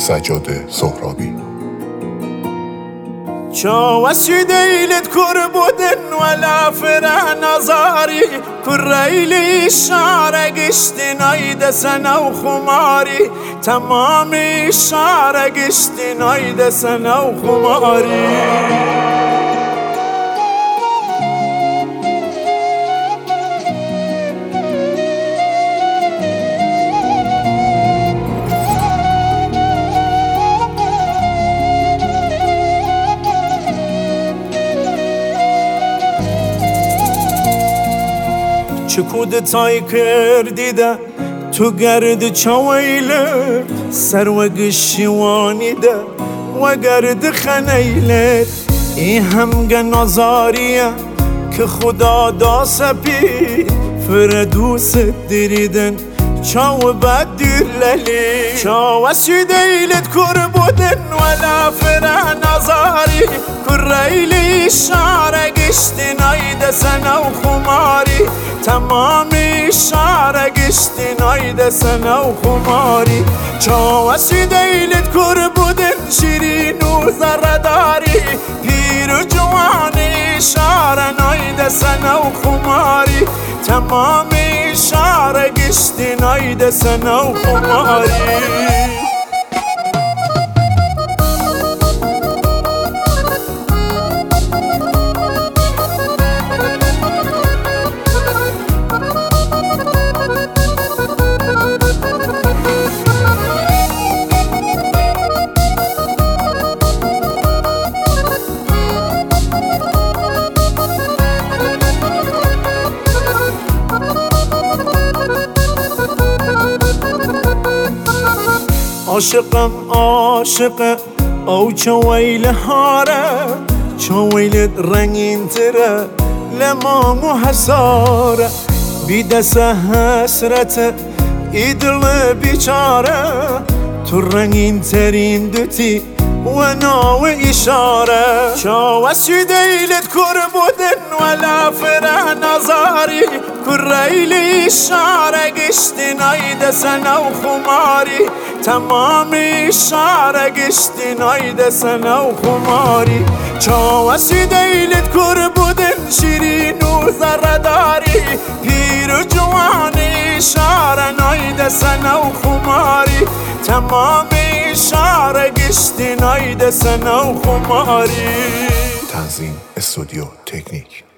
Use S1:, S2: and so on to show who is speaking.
S1: سجاد سهرابی.
S2: شاوسي ديلت كربودن ولا فرع نظاري كريلي الشعر قشت نايد سنة وخماري تمام الشعر قشت نايد سنة وخماري چکود تای کردی ده تو گرد چویله سر و گشیوانی ده و گرد خنیله ای همگه نظاریه که خدا دا سپی فردوس دریدن چاو بد دیر للی چاوسی دیلت کر بودن ولا فرع نظاری كريلي الشعر قشت نايد سنة وخماري تمام الشعر قشت نايد سنة وخماري چاوسي ديلت كربودن شيرين وزرداري پير جواني الشعر نايد سنة وخماري تمام الشعر قشت نايد سنة وخماري عاشقم عاشق او چویل هاره چویل رنگین تره لمام و حساره بی دست حسرت ای دل بیچاره تو رنگین ترین دوتی و ناو اشاره شاوسي ديلت كربودن ولا فرع نظاري كريلي الشعر قشت نايد سنة وخماري تمام الشعر قشت نايد سنة وخماري شاوسي ديلت كربودن شيرين وزرداري پير جواني الشعر نايد سنة وخماري تمام الشعر قشت نايد سنة وخماري.
S1: تنظیم استودیو تکنیک.